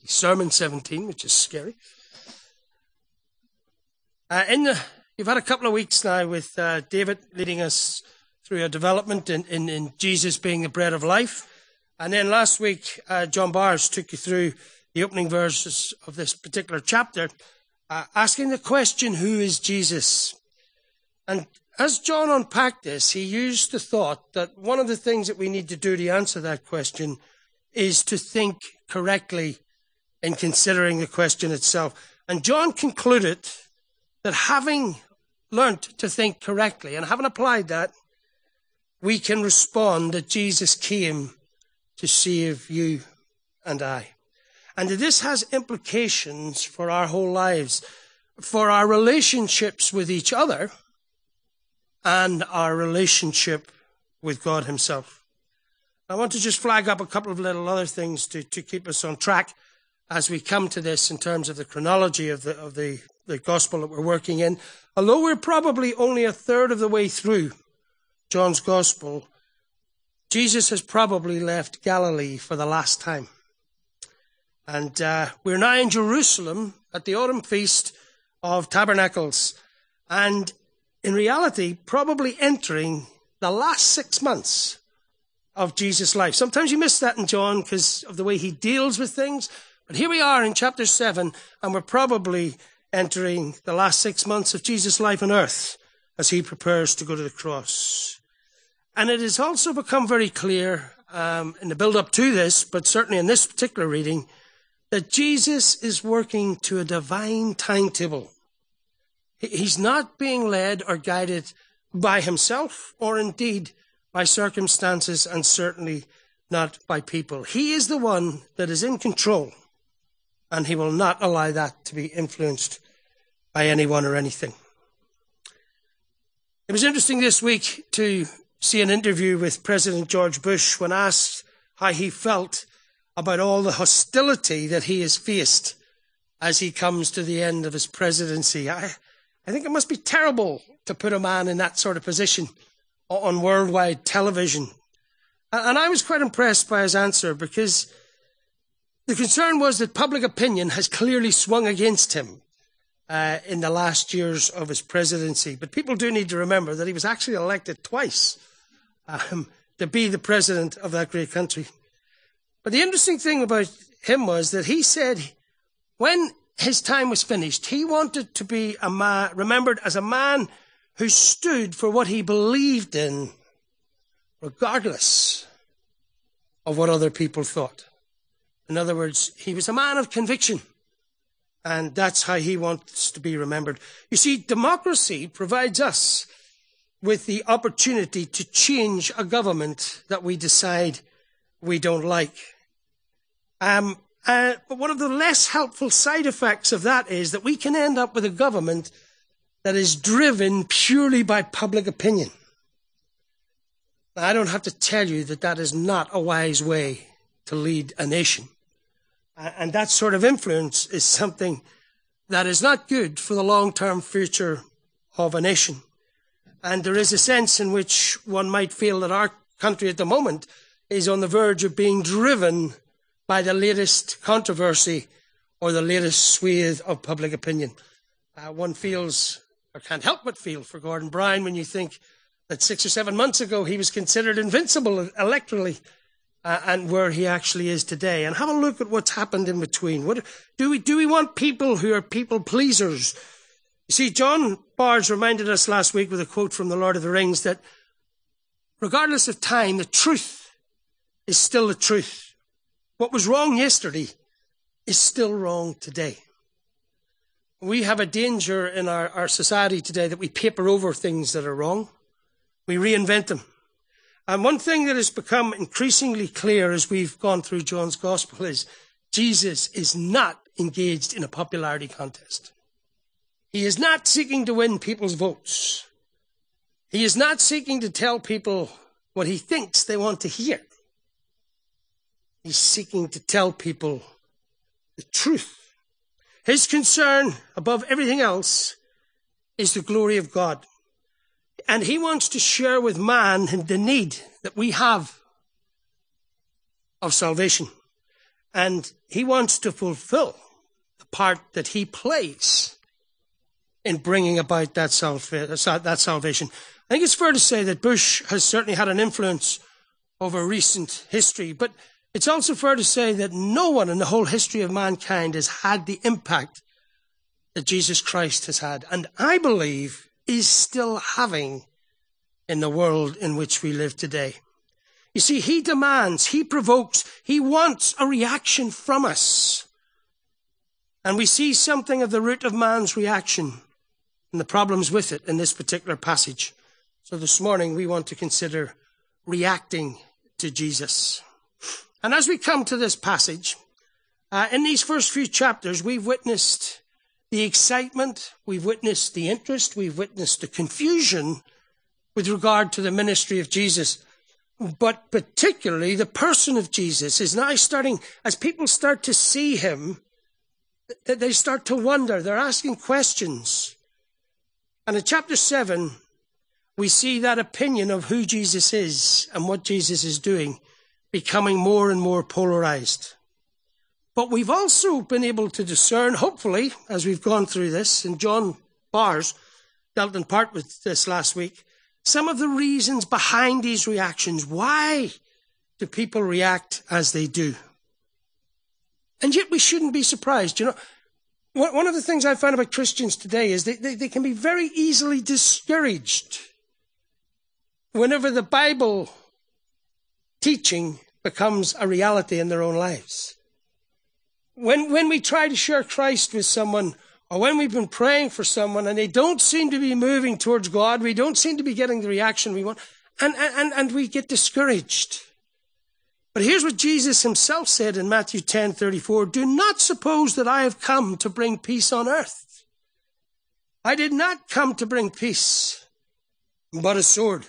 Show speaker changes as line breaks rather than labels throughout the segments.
Sermon 17, which is scary. You've had a couple of weeks now with David leading us through a development in Jesus being the bread of life. And then last week, John Bars took you through the opening verses of this particular chapter, asking the question, who is Jesus? And as John unpacked this, he used the thought that one of the things that we need to do to answer that question is to think correctly in considering the question itself. And John concluded that having learnt to think correctly and having applied that, we can respond that Jesus came to save you and I. And that this has implications for our whole lives, for our relationships with each other and our relationship with God himself. I want to just flag up a couple of little other things to keep us on track as we come to this in terms of the chronology of the gospel that we're working in. Although we're probably only a third of the way through John's gospel, Jesus has probably left Galilee for the last time. And we're now in Jerusalem at the autumn feast of Tabernacles. And in reality, probably entering the last 6 months of Jesus' life. Sometimes you miss that in John because of the way he deals with things. But here we are in chapter 7, and we're probably entering the last 6 months of Jesus' life on earth as he prepares to go to the cross. And it has also become very clear in the build-up to this, but certainly in this particular reading, that Jesus is working to a divine timetable. He's not being led or guided by himself or indeed by circumstances, and certainly not by people. He is the one that is in control, and he will not allow that to be influenced by anyone or anything. It was interesting this week to see an interview with President George Bush when asked how he felt about all the hostility that he has faced as he comes to the end of his presidency. I think it must be terrible to put a man in that sort of position on worldwide television. And I was quite impressed by his answer, because the concern was that public opinion has clearly swung against him in the last years of his presidency. But people do need to remember that he was actually elected twice to be the president of that great country. But the interesting thing about him was that he said when his time was finished, he wanted to be remembered as a man who stood for what he believed in, regardless of what other people thought. In other words, he was a man of conviction, and that's how he wants to be remembered. You see, democracy provides us with the opportunity to change a government that we decide we don't like. But one of the less helpful side effects of that is that we can end up with a government that is driven purely by public opinion. Now, I don't have to tell you that that is not a wise way to lead a nation. And that sort of influence is something that is not good for the long-term future of a nation. And there is a sense in which one might feel that our country at the moment is on the verge of being driven by the latest controversy or the latest swathe of public opinion. One feels, or can't help but feel, for Gordon Brown when you think that 6 or 7 months ago he was considered invincible electorally, and where he actually is today. And have a look at what's happened in between. Do we want people who are people pleasers? You see, John Bars reminded us last week with a quote from The Lord of the Rings that regardless of time, the truth is still the truth. What was wrong yesterday is still wrong today. We have a danger in our society today that we paper over things that are wrong. We reinvent them. And one thing that has become increasingly clear as we've gone through John's gospel is Jesus is not engaged in a popularity contest. He is not seeking to win people's votes. He is not seeking to tell people what he thinks they want to hear. He's seeking to tell people the truth. His concern, above everything else, is the glory of God. And he wants to share with man the need that we have of salvation. And he wants to fulfill the part that he plays in bringing about that salvation. I think it's fair to say that Bush has certainly had an influence over recent history, but it's also fair to say that no one in the whole history of mankind has had the impact that Jesus Christ has had, and I believe is still having in the world in which we live today. You see, he demands, he provokes, he wants a reaction from us. And we see something of the root of man's reaction and the problems with it in this particular passage. So this morning we want to consider reacting to Jesus. And as we come to this passage, in these first few chapters, we've witnessed the excitement, we've witnessed the interest, we've witnessed the confusion with regard to the ministry of Jesus. But particularly the person of Jesus is now starting, as people start to see him, they start to wonder, they're asking questions. And in chapter 7, we see that opinion of who Jesus is and what Jesus is doing becoming more and more polarized. But we've also been able to discern, hopefully, as we've gone through this, and John Bars dealt in part with this last week, some of the reasons behind these reactions. Why do people react as they do? And yet we shouldn't be surprised. You know, one of the things I find about Christians today is they can be very easily discouraged whenever the Bible teaching becomes a reality in their own lives. When we try to share Christ with someone, or when we've been praying for someone and they don't seem to be moving towards God, we don't seem to be getting the reaction we want, and we get discouraged. But here's what Jesus himself said in Matthew 10:34, "Do not suppose that I have come to bring peace on earth. I did not come to bring peace, but a sword."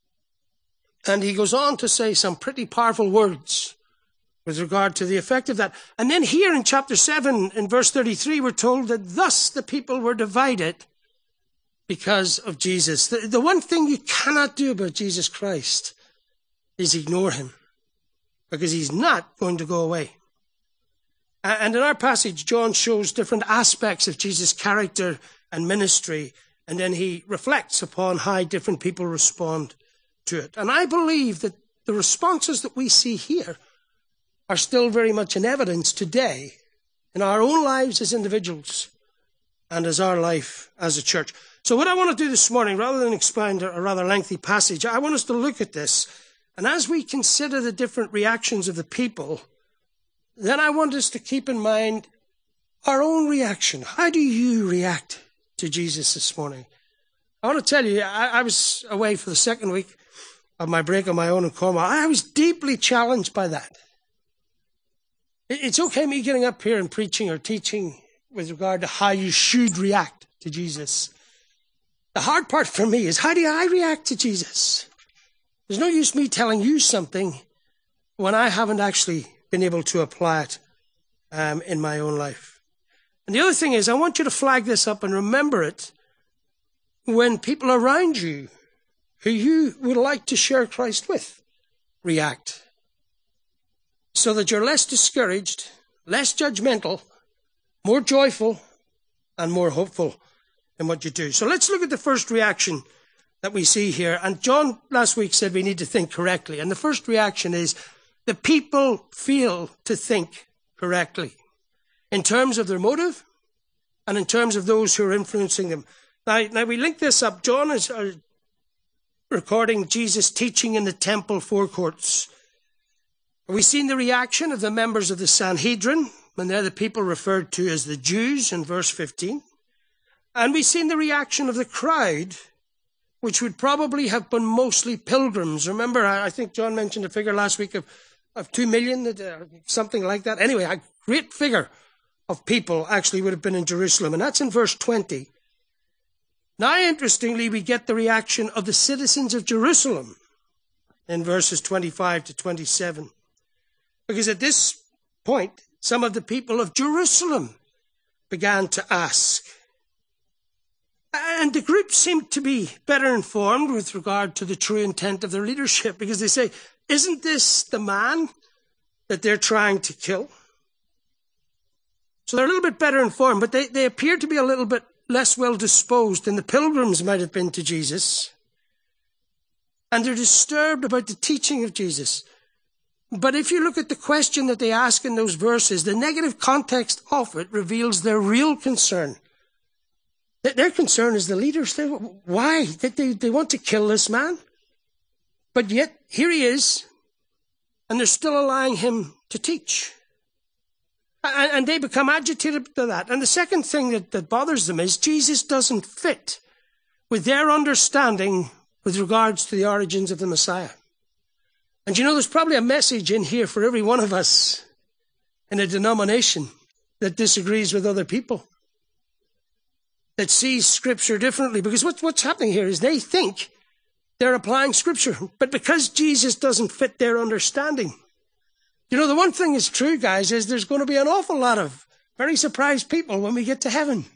And he goes on to say some pretty powerful words with regard to the effect of that. And then here in chapter 7, in verse 33, we're told that thus the people were divided because of Jesus. The one thing you cannot do about Jesus Christ is ignore him, because he's not going to go away. And in our passage, John shows different aspects of Jesus' character and ministry, and then he reflects upon how different people respond to it. And I believe that the responses that we see here are still very much in evidence today in our own lives as individuals and as our life as a church. So what I want to do this morning, rather than expound a rather lengthy passage, I want us to look at this. And as we consider the different reactions of the people, then I want us to keep in mind our own reaction. How do you react to Jesus this morning? I want to tell you, I was away for the second week of my break on my own in Cornwall. I was deeply challenged by that. It's okay me getting up here and preaching or teaching with regard to how you should react to Jesus. The hard part for me is, how do I react to Jesus? There's no use me telling you something when I haven't actually been able to apply it in my own life. And the other thing is, I want you to flag this up and remember it when people around you who you would like to share Christ with react, so that you're less discouraged, less judgmental, more joyful, and more hopeful in what you do. So let's look at the first reaction that we see here. And John last week said we need to think correctly. And the first reaction is the people fail to think correctly in terms of their motive and in terms of those who are influencing them. Now we link this up. John is recording Jesus teaching in the temple forecourts. We've seen the reaction of the members of the Sanhedrin, and they're the people referred to as the Jews in verse 15. And we've seen the reaction of the crowd, which would probably have been mostly pilgrims. Remember, I think John mentioned a figure last week of 2 million, something like that. Anyway, a great figure of people actually would have been in Jerusalem, and that's in verse 20. Now, interestingly, we get the reaction of the citizens of Jerusalem in verses 25 to 27. Because at this point, some of the people of Jerusalem began to ask. And the group seemed to be better informed with regard to the true intent of their leadership, because they say, isn't this the man that they're trying to kill? So they're a little bit better informed, but they appear to be a little bit less well disposed than the pilgrims might have been to Jesus. And they're disturbed about the teaching of Jesus. But if you look at the question that they ask in those verses, the negative context of it reveals their real concern. Their concern is the leaders. Why? They want to kill this man. But yet, here he is, and they're still allowing him to teach. And they become agitated by that. And the second thing that bothers them is Jesus doesn't fit with their understanding with regards to the origins of the Messiah. And you know, there's probably a message in here for every one of us in a denomination that disagrees with other people, that sees Scripture differently. Because what's happening here is they think they're applying Scripture, but because Jesus doesn't fit their understanding. You know, the one thing is true, guys, is there's going to be an awful lot of very surprised people when we get to heaven.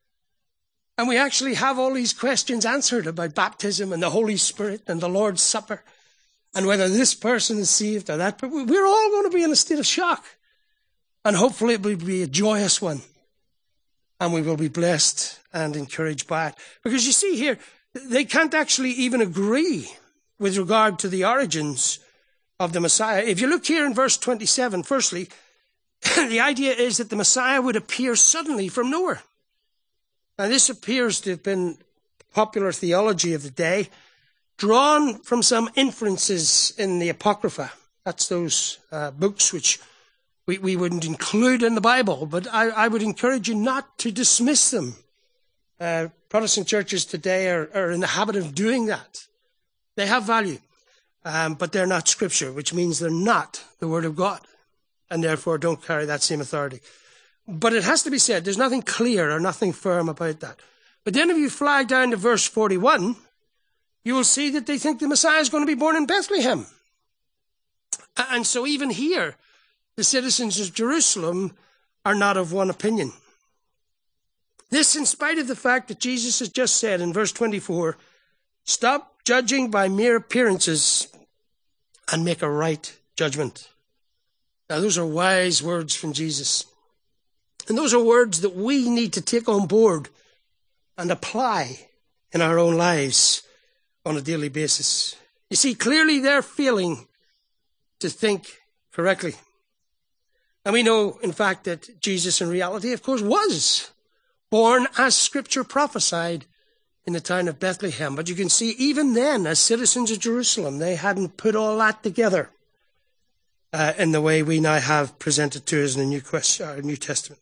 And we actually have all these questions answered about baptism and the Holy Spirit and the Lord's Supper and whether this person is saved or that. But we're all going to be in a state of shock. And hopefully it will be a joyous one. And we will be blessed and encouraged by it. Because you see here, they can't actually even agree with regard to the origins of the Messiah. If you look here in verse 27, firstly, the idea is that the Messiah would appear suddenly from nowhere. Now, this appears to have been popular theology of the day, drawn from some inferences in the Apocrypha. That's those books which we wouldn't include in the Bible, but I would encourage you not to dismiss them. Protestant churches today are in the habit of doing that. They have value, but they're not Scripture, which means they're not the Word of God, and therefore don't carry that same authority. But it has to be said, there's nothing clear or nothing firm about that. But then if you fly down to verse 41, you will see that they think the Messiah is going to be born in Bethlehem. And so even here, the citizens of Jerusalem are not of one opinion. This in spite of the fact that Jesus has just said in verse 24, stop judging by mere appearances and make a right judgment. Now those are wise words from Jesus. And those are words that we need to take on board and apply in our own lives on a daily basis. You see, clearly they're failing to think correctly. And we know, in fact, that Jesus in reality, of course, was born as Scripture prophesied in the town of Bethlehem. But you can see, even then, as citizens of Jerusalem, they hadn't put all that together in the way we now have presented to us in the New Testament.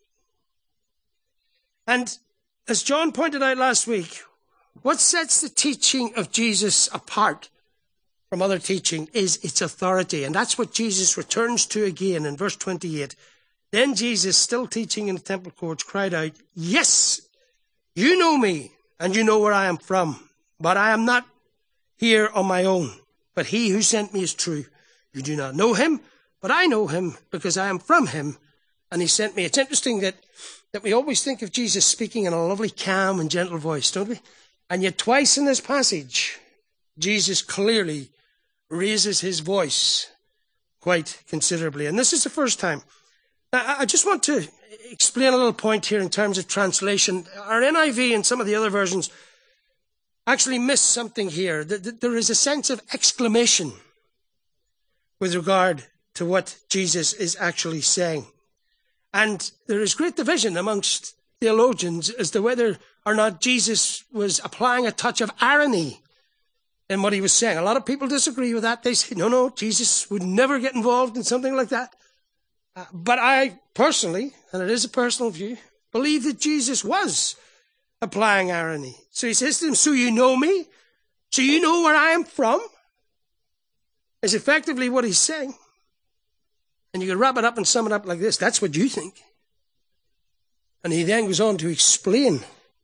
And as John pointed out last week, what sets the teaching of Jesus apart from other teaching is its authority. And that's what Jesus returns to again in verse 28. Then Jesus, still teaching in the temple courts, cried out, yes, you know me, and you know where I am from. But I am not here on my own. But he who sent me is true. You do not know him, but I know him because I am from him, and he sent me. It's interesting that we always think of Jesus speaking in a lovely, calm and gentle voice, don't we? And yet twice in this passage, Jesus clearly raises his voice quite considerably. And this is the first time. Now, I just want to explain a little point here in terms of translation. Our NIV and some of the other versions actually miss something here. There is a sense of exclamation with regard to what Jesus is actually saying. And there is great division amongst theologians as to whether or not Jesus was applying a touch of irony in what he was saying. A lot of people disagree with that. They say, no, Jesus would never get involved in something like that. But I personally, and it is a personal view, believe that Jesus was applying irony. So he says to them, so you know me? So you know where I am from? Is effectively what he's saying. And you can wrap it up and sum it up like this. That's what you think. And he then goes on to explain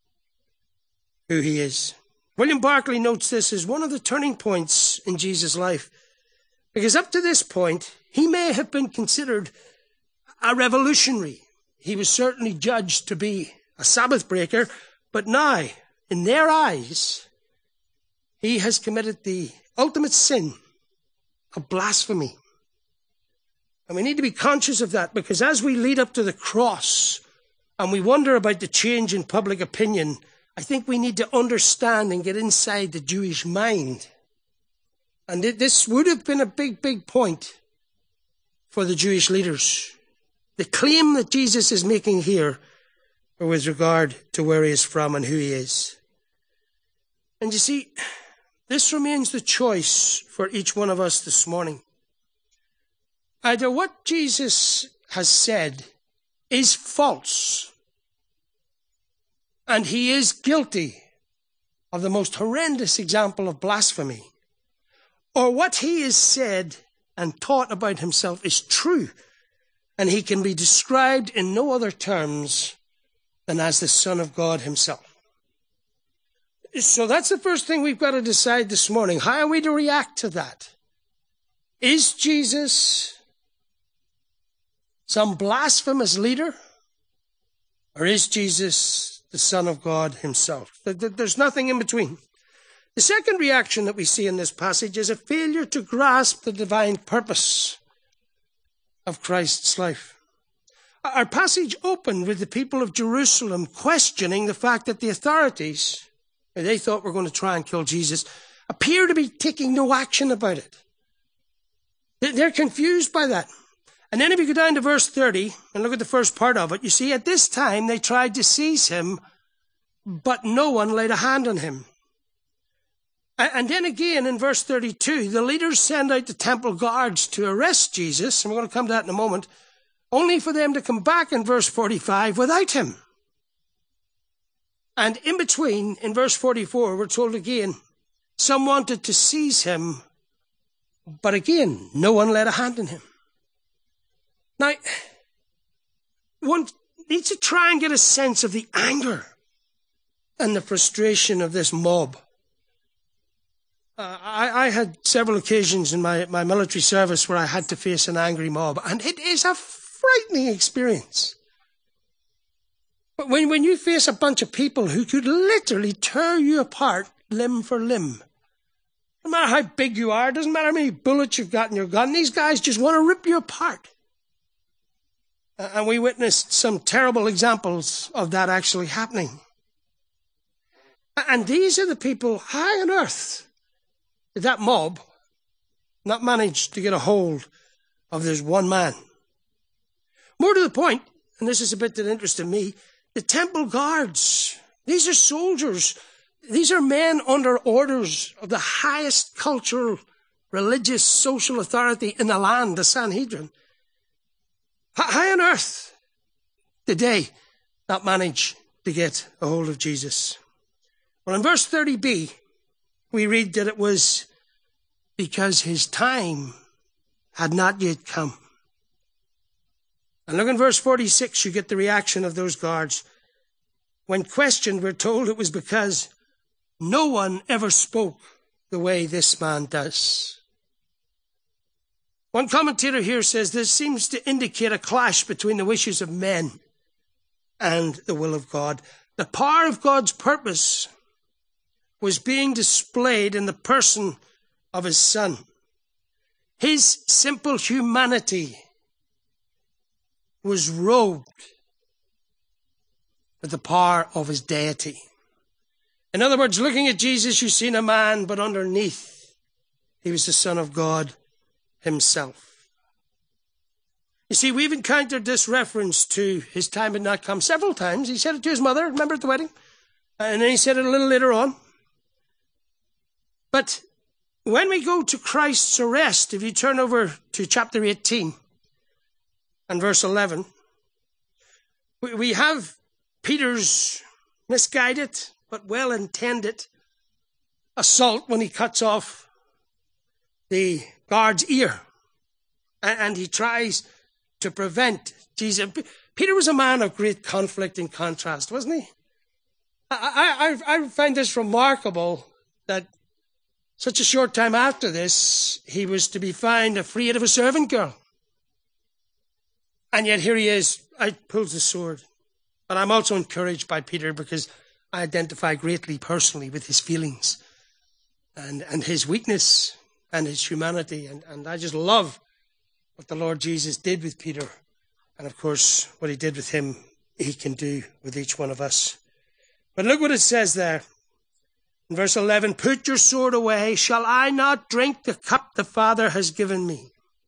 who he is. William Barclay notes this as one of the turning points in Jesus' life. Because up to this point, he may have been considered a revolutionary. He was certainly judged to be a Sabbath breaker. But now, in their eyes, he has committed the ultimate sin of blasphemy. And we need to be conscious of that, because as we lead up to the cross and we wonder about the change in public opinion, I think we need to understand and get inside the Jewish mind. And this would have been a big point for the Jewish leaders. The claim that Jesus is making here with regard to where he is from and who he is. And you see, this remains the choice for each one of us this morning. Either what Jesus has said is false, and he is guilty of the most horrendous example of blasphemy, or what he has said and taught about himself is true, and he can be described in no other terms than as the Son of God himself. So that's the first thing we've got to decide this morning. How are we to react to that? Is Jesus some blasphemous leader? Or is Jesus the Son of God himself? There's nothing in between. The second reaction that we see in this passage is a failure to grasp the divine purpose of Christ's life. Our passage opened with the people of Jerusalem questioning the fact that the authorities, they thought were going to try and kill Jesus, appear to be taking no action about it. They're confused by that. And then if you go down to verse 30 and look at the first part of it, you see at this time they tried to seize him, but no one laid a hand on him. And then again in verse 32, the leaders send out the temple guards to arrest Jesus, and we're going to come to that in a moment, only for them to come back in verse 45 without him. And in between, in verse 44, we're told again, some wanted to seize him, but again, no one laid a hand on him. Now, one needs to try and get a sense of the anger and the frustration of this mob. I had several occasions in my military service where I had to face an angry mob, and it is a frightening experience. But when you face a bunch of people who could literally tear you apart limb for limb, no matter how big you are, it doesn't matter how many bullets you've got in your gun, these guys just want to rip you apart. And we witnessed some terrible examples of that actually happening. And these are the people, how on earth did that mob not manage to get a hold of this one man? More to the point, and this is a bit that interested me, the temple guards, these are soldiers. These are men under orders of the highest cultural, religious, social authority in the land, the Sanhedrin. How on earth did they not manage to get a hold of Jesus? Well, in verse 30b, we read that it was because his time had not yet come. And look in verse 46, you get the reaction of those guards. When questioned, we're told it was because no one ever spoke the way this man does. One commentator here says this seems to indicate a clash between the wishes of men and the will of God. The power of God's purpose was being displayed in the person of his Son. His simple humanity was robed with the power of his deity. In other words, looking at Jesus, you've seen a man, but underneath, he was the Son of God himself. You see, we've encountered this reference to his time had not come several times. He said it to his mother, remember at the wedding? And then he said it a little later on. But when we go to Christ's arrest, if you turn over to chapter 18 and verse 11, we have Peter's misguided but well-intended assault when he cuts off the guard's ear. And he tries to prevent Jesus. Peter was a man of great conflict and contrast, wasn't he? I find this remarkable that such a short time after this, he was to be found afraid of a servant girl. And yet here he is, out pulls the sword. But I'm also encouraged by Peter because I identify greatly personally with his feelings and his weakness and his humanity. And I just love what the Lord Jesus did with Peter. And of course, what he did with him he can do with each one of us. But look what it says there. In verse 11, put your sword away. Shall I not drink the cup the Father has given me?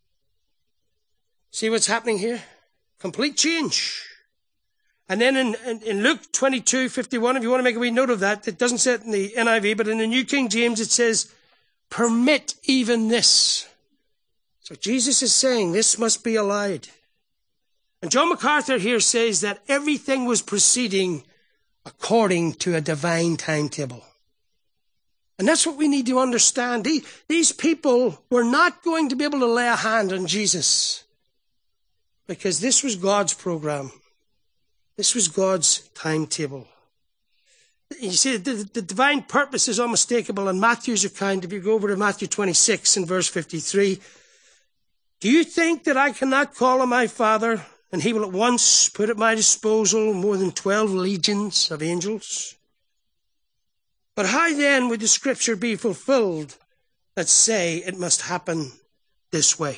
See what's happening here? Complete change. And then in Luke 22:51, if you want to make a wee note of that, it doesn't say it in the NIV, but in the New King James it says, permit even this. So Jesus is saying this must be allowed. And John MacArthur here says that everything was proceeding according to a divine timetable. And that's what we need to understand. These people were not going to be able to lay a hand on Jesus because this was God's program. This was God's timetable. You see, the divine purpose is unmistakable in Matthew's account. If you go over to Matthew 26 and verse 53, do you think that I cannot call on my Father and he will at once put at my disposal more than 12 legions of angels? But how then would the scripture be fulfilled that say it must happen this way?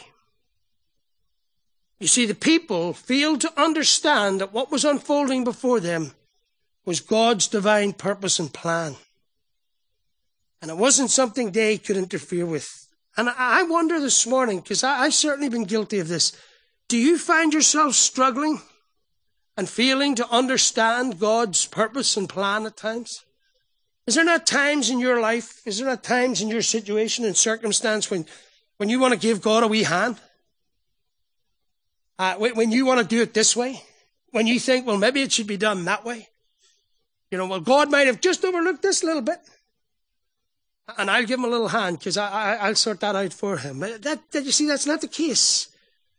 You see, the people failed to understand that what was unfolding before them was God's divine purpose and plan. And it wasn't something they could interfere with. And I wonder this morning, because I've certainly been guilty of this, do you find yourself struggling and failing to understand God's purpose and plan at times? Is there not times in your life, is there not times in your situation and circumstance when you want to give God a wee hand? When you want to do it this way? When you think, well, maybe it should be done that way? You know, well, God might have just overlooked this little bit. And I'll give him a little hand because I'll sort that out for him. That you see, that's not the case.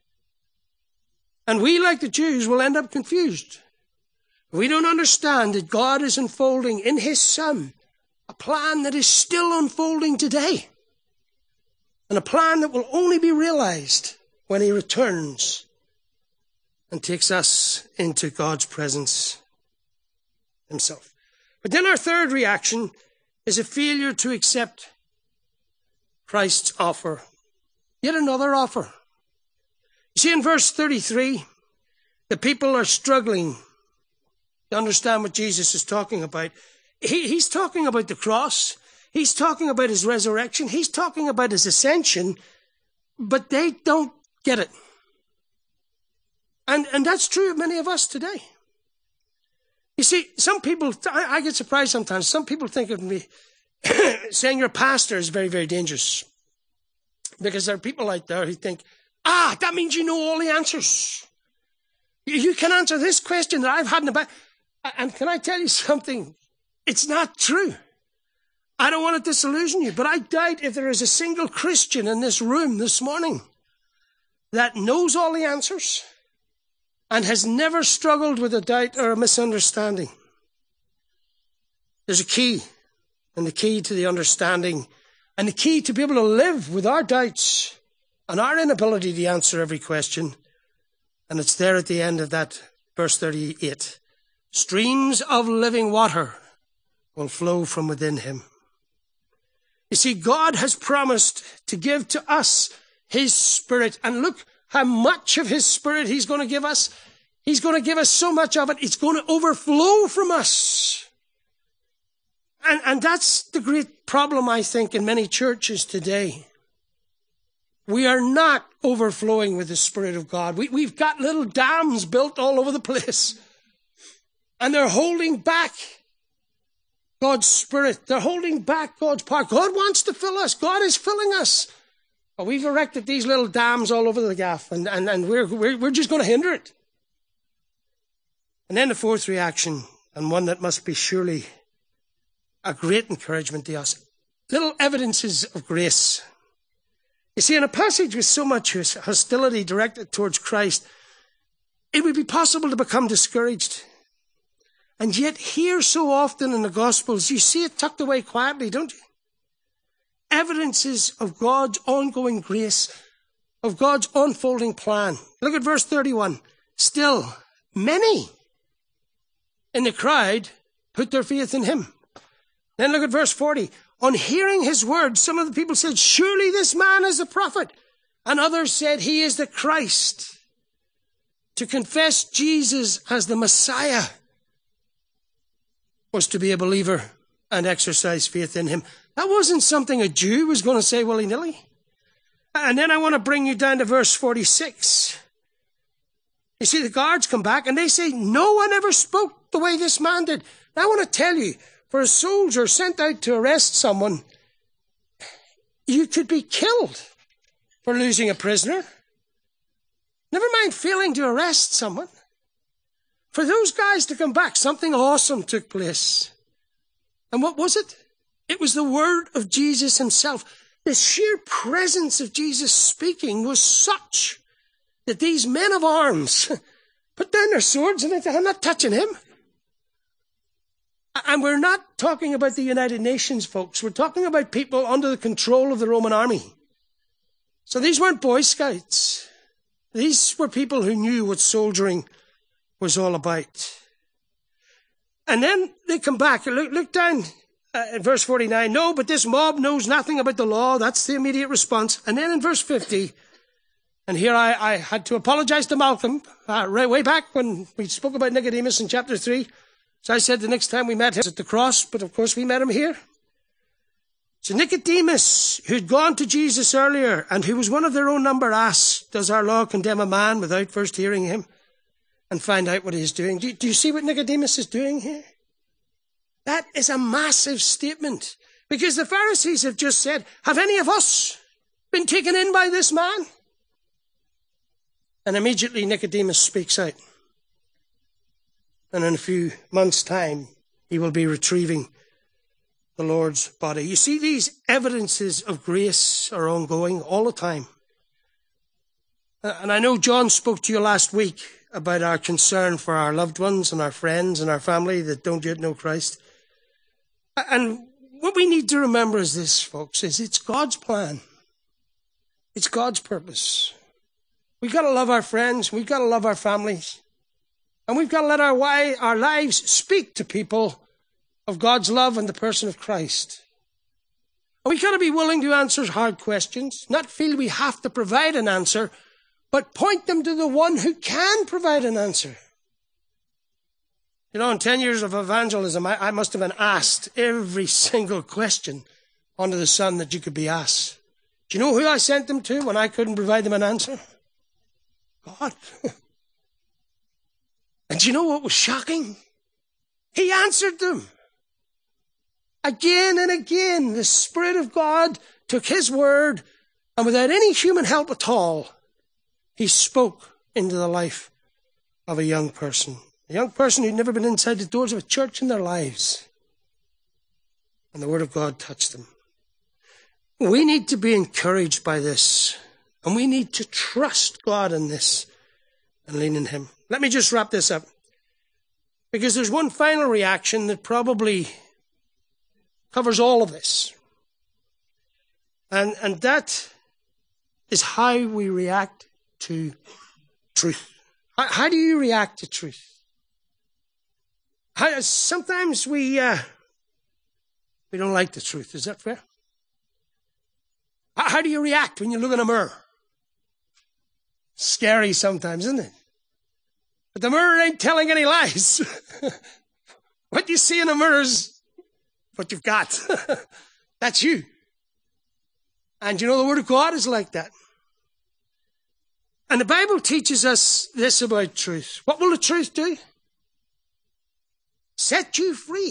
And we, like the Jews, will end up confused. We don't understand that God is unfolding in his Son a plan that is still unfolding today. And a plan that will only be realized when he returns and takes us into God's presence himself. But then our third reaction is a failure to accept Christ's offer. Yet another offer. You see, in verse 33, the people are struggling to understand what Jesus is talking about. He's talking about the cross. He's talking about his resurrection. He's talking about his ascension, but they don't get it. And that's true of many of us today. You see, some people, I get surprised sometimes. Some people think of me saying you're a pastor is very, very dangerous. Because there are people out there who think, that means you know all the answers. You can answer this question that I've had in the back. And can I tell you something? It's not true. I don't want to disillusion you, but I doubt if there is a single Christian in this room this morning that knows all the answers and has never struggled with a doubt or a misunderstanding. There's a key, and the key to the understanding, and the key to be able to live with our doubts and our inability to answer every question. And it's there at the end of that verse 38. Streams of living water will flow from within him. You see, God has promised to give to us his Spirit. And look how much of his Spirit he's going to give us. He's going to give us so much of it, it's going to overflow from us. And that's the great problem, I think, in many churches today. We are not overflowing with the Spirit of God. We've got little dams built all over the place. And they're holding back God's Spirit. They're holding back God's power. God wants to fill us. God is filling us. But we've erected these little dams all over the gaff, and we're just going to hinder it. And then the fourth reaction, and one that must be surely a great encouragement to us, little evidences of grace. You see, in a passage with so much hostility directed towards Christ, it would be possible to become discouraged. And yet here so often in the Gospels, you see it tucked away quietly, don't you? Evidences of God's ongoing grace, of God's unfolding plan. Look at verse 31. Still, many in the crowd put their faith in him. Then look at verse 40. On hearing his words, some of the people said, surely this man is the prophet. And others said, he is the Christ. to confess Jesus as the Messiah was to be a believer and exercise faith in him. That wasn't something a Jew was going to say willy-nilly. And then I want to bring you down to verse 46. You see, the guards come back and they say, no one ever spoke the way this man did. Now, I want to tell you, for a soldier sent out to arrest someone, you could be killed for losing a prisoner. Never mind failing to arrest someone. For those guys to come back, something awesome took place. And what was it? It was the word of Jesus himself. The sheer presence of Jesus speaking was such that these men of arms put down their swords and they said, I'm not touching him. And we're not talking about the United Nations, folks. We're talking about people under the control of the Roman army. So these weren't Boy Scouts. These were people who knew what soldiering was all about. And then they come back. Look down at verse 49. No, but this mob knows nothing about the law. That's the immediate response. And then in verse 50, and here I had to apologize to Malcolm right way back when we spoke about Nicodemus in chapter 3. So I said the next time we met him at the cross, but of course we met him here. So Nicodemus, who'd gone to Jesus earlier and who was one of their own number, asked, does our law condemn a man without first hearing him and find out what he's doing? Do you see what Nicodemus is doing here? That is a massive statement, because the Pharisees have just said, have any of us been taken in by this man? And immediately Nicodemus speaks out. And in a few months' time, he will be retrieving the Lord's body. You see, these evidences of grace are ongoing all the time. And I know John spoke to you last week about our concern for our loved ones and our friends and our family that don't yet know Christ. And what we need to remember is this, folks, is it's God's plan. It's God's purpose. We've got to love our friends. We've got to love our families. And we've got to let our lives speak to people of God's love and the person of Christ. And we've got to be willing to answer hard questions, not feel we have to provide an answer, but point them to the one who can provide an answer. You know, in 10 years of evangelism, I must have been asked every single question under the sun that you could be asked. Do you know who I sent them to when I couldn't provide them an answer? God. And do you know what was shocking? He answered them. Again and again, the Spirit of God took his word, and without any human help at all, he spoke into the life of a young person. A young person who'd never been inside the doors of a church in their lives. And the word of God touched them. We need to be encouraged by this, and we need to trust God in this and lean in him. Let me just wrap this up, because there's one final reaction that probably covers all of this. And that is how we react to truth. How do you react to truth? Sometimes we don't like the truth. Is that fair? How do you react when you look in a mirror? Scary sometimes, isn't it? But the mirror ain't telling any lies. What you see in a mirror is what you've got. That's you. And you know, the Word of God is like that. And the Bible teaches us this about truth. What will the truth do? Set you free.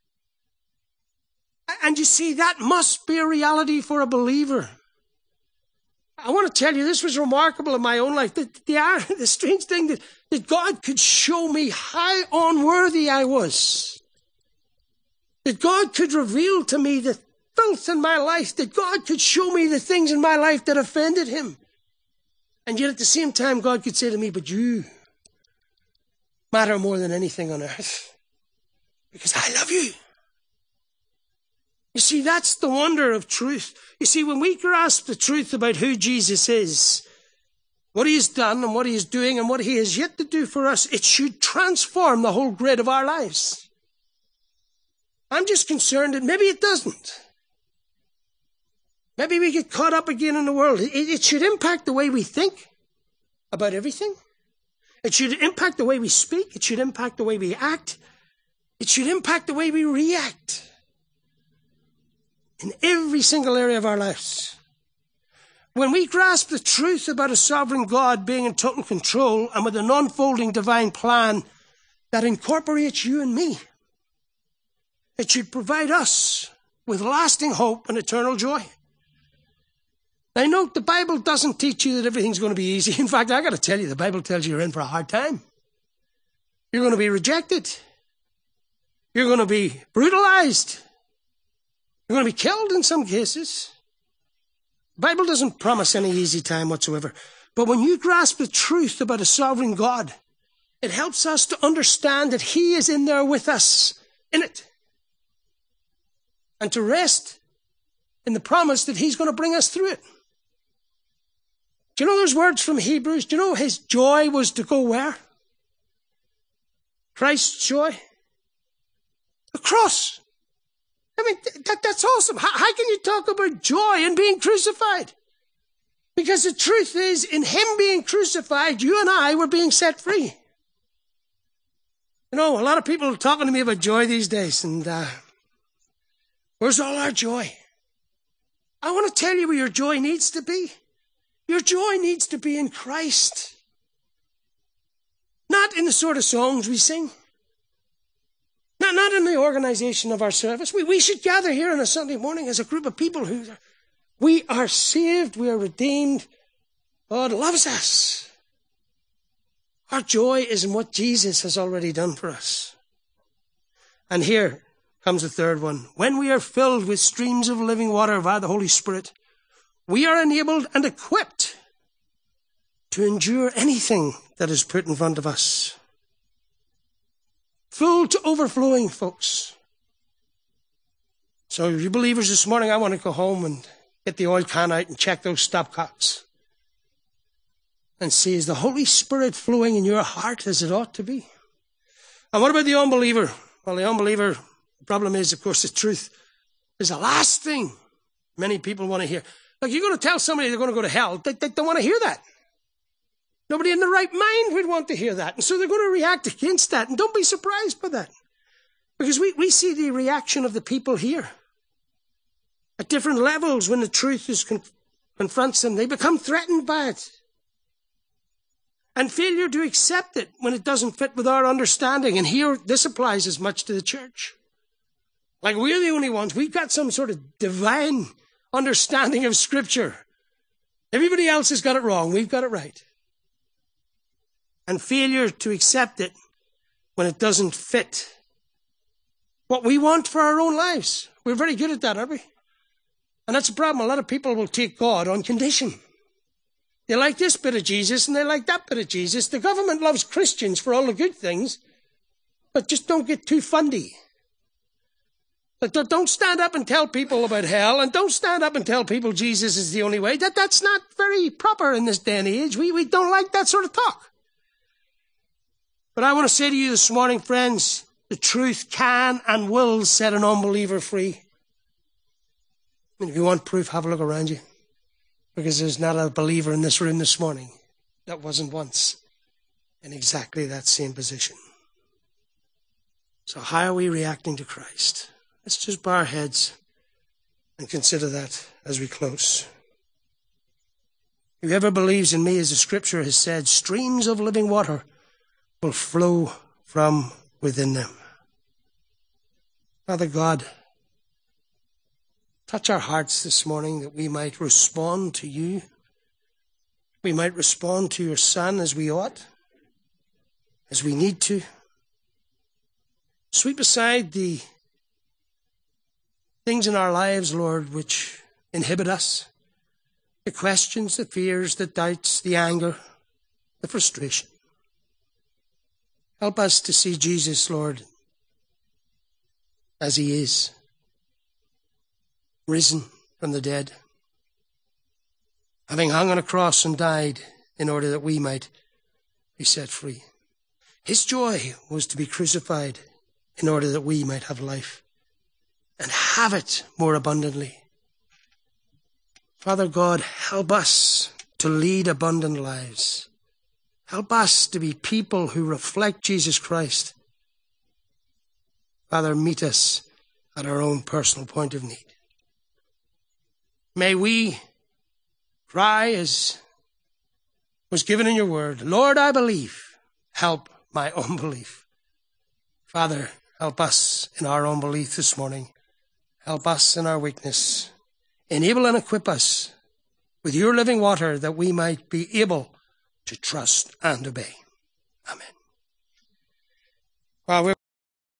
And you see, that must be a reality for a believer. I want to tell you, this was remarkable in my own life. The strange thing that God could show me how unworthy I was. That God could reveal to me the filth in my life. That God could show me the things in my life that offended him. And yet at the same time, God could say to me, but you matter more than anything on earth. Because I love you. You see, that's the wonder of truth. You see, when we grasp the truth about who Jesus is, what he has done and what he is doing and what he has yet to do for us, it should transform the whole grid of our lives. I'm just concerned that maybe it doesn't. Maybe we get caught up again in the world. It should impact the way we think about everything. It should impact the way we speak. It should impact the way we act. It should impact the way we react in every single area of our lives. When we grasp the truth about a sovereign God being in total control and with an unfolding divine plan that incorporates you and me, it should provide us with lasting hope and eternal joy. Now note, the Bible doesn't teach you that everything's going to be easy. In fact, I got to tell you, the Bible tells you you're in for a hard time. You're going to be rejected. You're going to be brutalized. You're going to be killed in some cases. The Bible doesn't promise any easy time whatsoever. But when you grasp the truth about a sovereign God, it helps us to understand that He is in there with us, in it. And to rest in the promise that He's going to bring us through it. Do you know those words from Hebrews? Do you know His joy was to go where? Christ's joy? The cross. I mean, that's awesome. How can you talk about joy in being crucified? Because the truth is, in Him being crucified, you and I were being set free. You know, a lot of people are talking to me about joy these days, and where's all our joy? I want to tell you where your joy needs to be. Your joy needs to be in Christ. Not in the sort of songs we sing. Not in the organization of our service. We should gather here on a Sunday morning as a group of people we are saved, we are redeemed. God loves us. Our joy is in what Jesus has already done for us. And here comes the third one. When we are filled with streams of living water via the Holy Spirit, we are enabled and equipped to endure anything that is put in front of us. Full to overflowing, folks. So you believers this morning, I want to go home and get the oil can out and check those stopcocks and see, is the Holy Spirit flowing in your heart as it ought to be? And what about the unbeliever? Well, the unbeliever, the problem is, of course, the truth is the last thing many people want to hear. Like, you're going to tell somebody they're going to go to hell, they don't want to hear that. Nobody in the right mind would want to hear that. And so they're going to react against that. And don't be surprised by that. Because we see the reaction of the people here. At different levels, when the truth confronts them, they become threatened by it. And failure to accept it when it doesn't fit with our understanding. And here, this applies as much to the church. Like, we're the only ones. We've got some sort of divine understanding of Scripture. Everybody else has got it wrong. We've got it right. And failure to accept it when it doesn't fit what we want for our own lives. We're very good at that, aren't we? And that's a problem. A lot of people will take God on condition. They like this bit of Jesus and they like that bit of Jesus. The government loves Christians for all the good things, but just don't get too fundy. But don't stand up and tell people about hell, and don't stand up and tell people Jesus is the only way. That's not very proper in this day and age. We don't like that sort of talk. But I want to say to you this morning, friends, the truth can and will set an unbeliever free. I mean, if you want proof, have a look around you. Because there's not a believer in this room this morning that wasn't once in exactly that same position. So how are we reacting to Christ? Let's just bow our heads and consider that as we close. Whoever believes in me, as the Scripture has said, streams of living water will flow from within them. Father God, touch our hearts this morning that we might respond to you. We might respond to your Son as we ought, as we need to. Sweep aside the things in our lives, Lord, which inhibit us. The questions, the fears, the doubts, the anger, the frustration. Help us to see Jesus, Lord, as he is, risen from the dead, having hung on a cross and died in order that we might be set free. His joy was to be crucified in order that we might have life and have it more abundantly. Father God, help us to lead abundant lives. Help us to be people who reflect Jesus Christ. Father, meet us at our own personal point of need. May we cry, as was given in your word, Lord, I believe, help my unbelief. Father, help us in our unbelief this morning. Help us in our weakness. Enable and equip us with your living water that we might be able to trust and obey. Amen. Well,